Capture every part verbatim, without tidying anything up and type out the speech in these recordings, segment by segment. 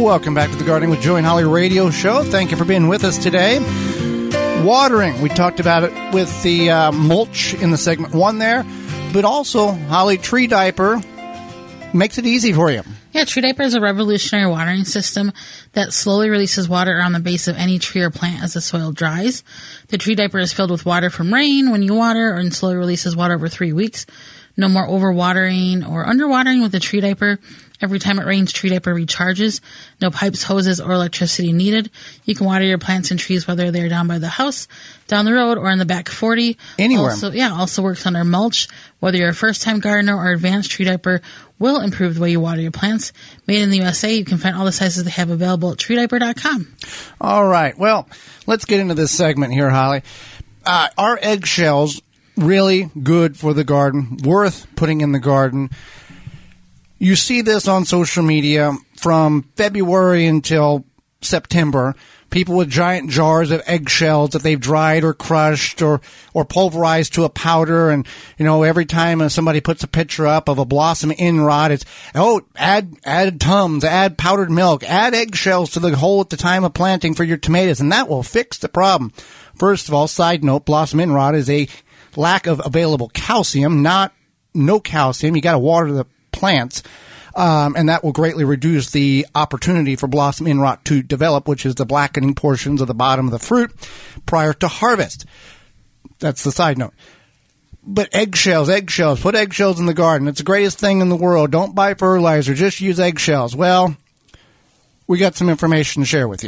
Welcome back to the Gardening with Joey and Holly radio show. Thank you for being with us today. Watering, we talked about it with the uh, mulch in the segment one there, but also, Holly, Tree Diaper makes it easy for you. Yeah, Tree Diaper is a revolutionary watering system that slowly releases water around the base of any tree or plant as the soil dries. The Tree Diaper is filled with water from rain when you water and slowly releases water over three weeks. No more overwatering or underwatering with the Tree Diaper. Every time it rains, Tree Diaper recharges. No pipes, hoses, or electricity needed. You can water your plants and trees whether they're down by the house, down the road, or in the back forty. Anywhere. Also, yeah, also works under mulch. Whether you're a first-time gardener or advanced, Tree Diaper will improve the way you water your plants. Made in the U S A, you can find all the sizes they have available at tree diaper dot com. All right. Well, let's get into this segment here, Holly. Uh, are eggshells really good for the garden, worth putting in the garden? You see this on social media from February until September. People with giant jars of eggshells that they've dried or crushed or, or pulverized to a powder. And, you know, every time somebody puts a picture up of a blossom in rod, it's, oh, add, add Tums, add powdered milk, add eggshells to the hole at the time of planting for your tomatoes, and that will fix the problem. First of all, side note, blossom in rod is a lack of available calcium, not no calcium. You got to water the plants. Um, and that will greatly reduce the opportunity for blossom end rot to develop, which is the blackening portions of the bottom of the fruit prior to harvest. That's the side note. But eggshells, eggshells, put eggshells in the garden. It's the greatest thing in the world. Don't buy fertilizer. Just use eggshells. Well, we got some information to share with you.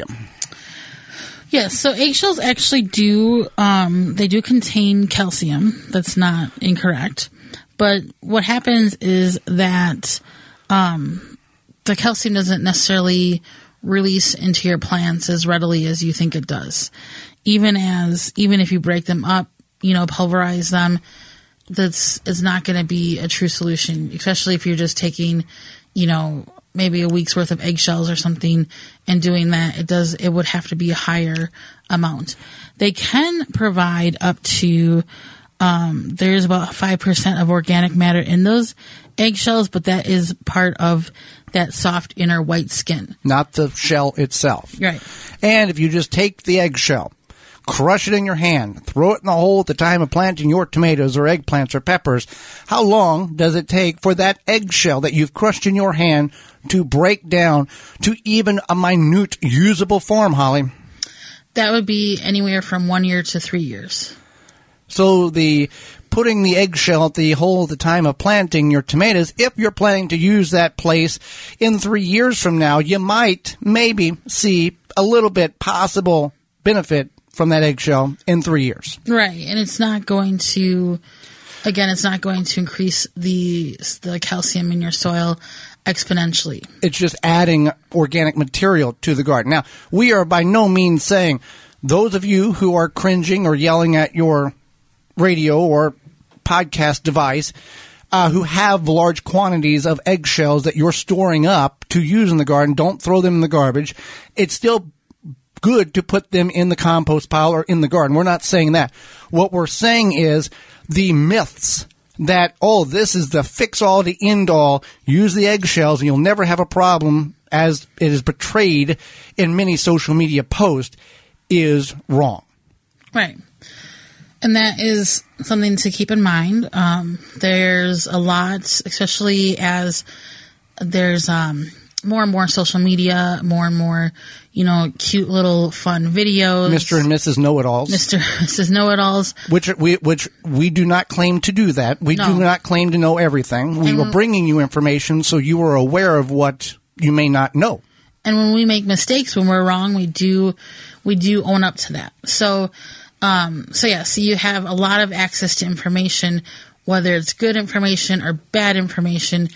Yes, so eggshells actually do, um, they do contain calcium. That's not incorrect. But what happens is that Um, the calcium doesn't necessarily release into your plants as readily as you think it does. Even as, even if you break them up, you know, pulverize them, that's, it's not going to be a true solution, especially if you're just taking, you know, maybe a week's worth of eggshells or something and doing that. It does, it would have to be a higher amount. They can provide up to, um, there's about five percent of organic matter in those eggshells, but that is part of that soft inner white skin. Not the shell itself. Right. And if you just take the eggshell, crush it in your hand, throw it in the hole at the time of planting your tomatoes or eggplants or peppers, how long does it take for that eggshell that you've crushed in your hand to break down to even a minute usable form, Holly? That would be anywhere from one year to three years. So the putting the eggshell at the hole at the time of planting your tomatoes, if you're planning to use that place in three years from now, you might maybe see a little bit possible benefit from that eggshell in three years. Right. And it's not going to, again, it's not going to increase the the calcium in your soil exponentially. It's just adding organic material to the garden. Now, we are by no means saying those of you who are cringing or yelling at your radio or podcast device uh, who have large quantities of eggshells that you're storing up to use in the garden, don't throw them in the garbage. It's still good to put them in the compost pile or in the garden. We're not saying that. What we're saying is the myths that, oh, this is the fix-all, the end-all, use the eggshells and you'll never have a problem as it is portrayed in many social media posts is wrong. Right. And that is something to keep in mind. Um, there's a lot, especially as there's um, more and more social media, more and more, you know, cute little fun videos. Mister and Missus Know-It-Alls. Mister and Missus Know-It-Alls. Which we which we do not claim to do that. We No. do not claim to know everything. We And- were bringing you information so you were aware of what you may not know. And when we make mistakes, when we're wrong, we do we do own up to that. So, um, so yeah, so you have a lot of access to information, whether it's good information or bad information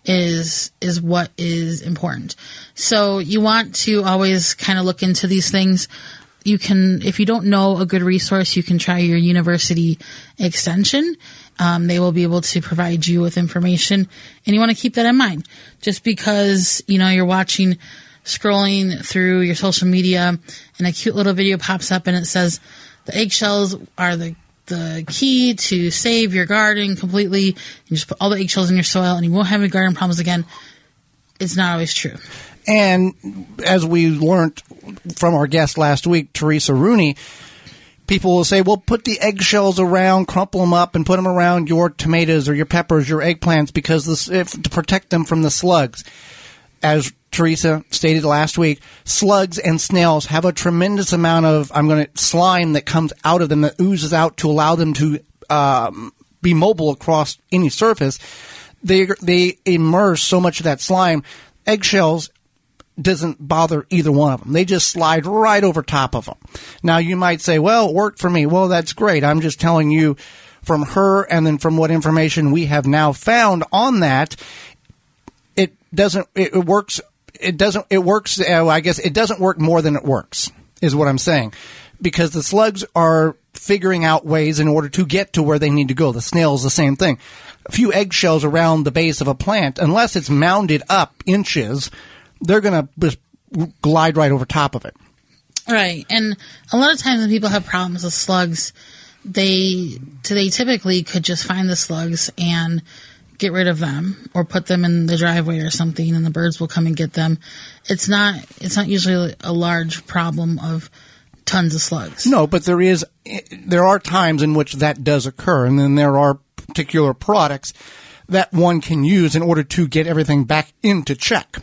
is is what is important. So you want to always kind of look into these things. You can, if you don't know a good resource, you can try your university extension. Um, they will be able to provide you with information, and you want to keep that in mind. Just because, you know, you're watching, scrolling through your social media, and a cute little video pops up and it says the eggshells are the the key to save your garden completely, and just put all the eggshells in your soil and you won't have any garden problems again. It's not always true. And as we learned from our guest last week, Teresa Rooney, people will say, well, put the eggshells around, crumple them up, and put them around your tomatoes or your peppers, your eggplants, because this, if, to protect them from the slugs. As Teresa stated last week, slugs and snails have a tremendous amount of, I'm going to, slime that comes out of them, that oozes out to allow them to um, be mobile across any surface. They they immerse so much of that slime. Eggshells doesn't bother either one of them. They just slide right over top of them. Now, you might say, well, it worked for me. Well, that's great. I'm just telling you from her and then from what information we have now found on that, it doesn't, it, it works, it doesn't, it works, uh, I guess it doesn't work more than it works, is what I'm saying. Because the slugs are figuring out ways in order to get to where they need to go. The snail's the same thing. A few eggshells around the base of a plant, unless it's mounded up inches, they're going to just glide right over top of it. Right. And a lot of times when people have problems with slugs, they they typically could just find the slugs and get rid of them or put them in the driveway or something, and the birds will come and get them. It's not it's not usually a large problem of tons of slugs. No, but there is there are times in which that does occur, and then there are particular products that one can use in order to get everything back into check.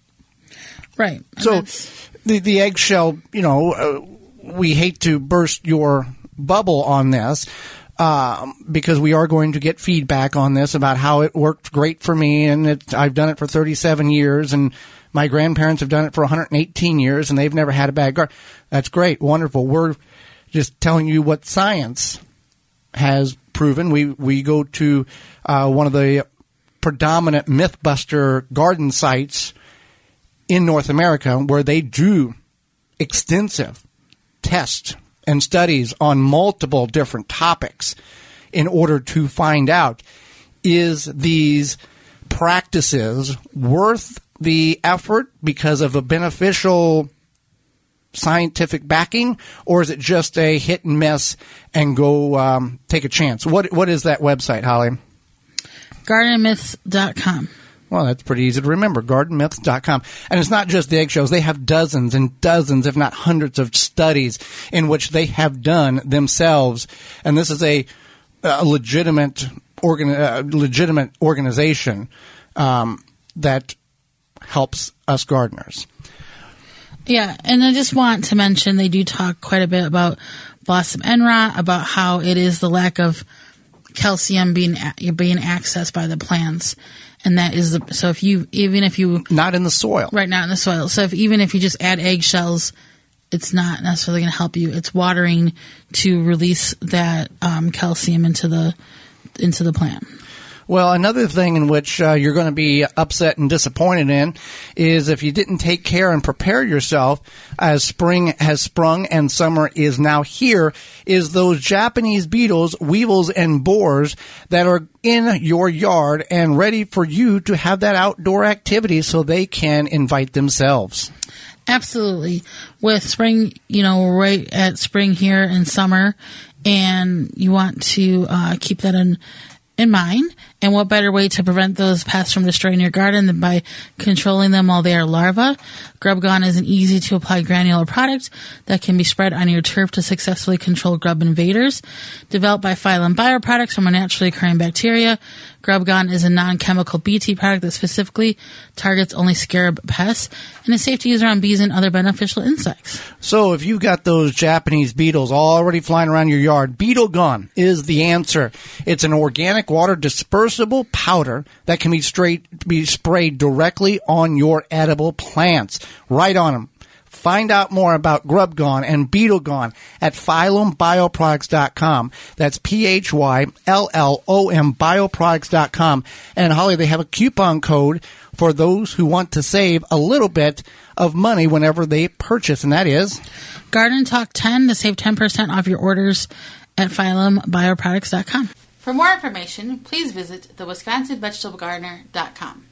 Right. And so the the eggshell, you know, uh, we hate to burst your bubble on this uh, because we are going to get feedback on this about how it worked great for me, and it, I've done it for thirty-seven years, and my grandparents have done it for one hundred eighteen years, and they've never had a bad garden. That's great, wonderful. We're just telling you what science has proven. We we go to uh, one of the predominant MythBuster garden sites in North America, where they do extensive tests and studies on multiple different topics in order to find out, is these practices worth the effort because of a beneficial scientific backing, or is it just a hit and miss and go um, take a chance? What What is that website, Holly? garden myths dot com. Well, that's pretty easy to remember, garden myths dot com. And it's not just the eggshells. They have dozens and dozens, if not hundreds, of studies in which they have done themselves. And this is a, a legitimate organ, uh, legitimate organization um, that helps us gardeners. Yeah, and I just want to mention they do talk quite a bit about Blossom End Rot, about how it is the lack of calcium being being accessed by the plants. And that is the, so if you, even if you. Not in the soil. Right, not in the soil. So if, even if you just add eggshells, it's not necessarily going to help you. It's watering to release that um, calcium into the, into the plant. Well, another thing in which uh, you're going to be upset and disappointed in is if you didn't take care and prepare yourself as spring has sprung and summer is now here, is those Japanese beetles, weevils, and borers that are in your yard and ready for you to have that outdoor activity so they can invite themselves. Absolutely. With spring, you know, right at spring here and summer, and you want to uh, keep that in in mind. And what better way to prevent those pests from destroying your garden than by controlling them while they are larvae? Grub Gone is an easy-to-apply granular product that can be spread on your turf to successfully control grub invaders. Developed by Phylum Bioproducts from a naturally occurring bacteria, Grub Gone is a non-chemical B T product that specifically targets only scarab pests and is safe to use around bees and other beneficial insects. So if you've got those Japanese beetles already flying around your yard, Beetle Gone is the answer. It's an organic water dispersible powder that can be straight be sprayed directly on your edible plants, right on them. Find out more about Grub Gone and Beetle Gone at phylum bioproducts dot com. That's P H Y L L O M bioproducts dot com. And Holly, they have a coupon code for those who want to save a little bit of money whenever they purchase, and that is Garden Talk ten to save ten percent off your orders at phylum bioproducts dot com. For more information, please visit the wisconsin vegetable gardener dot com.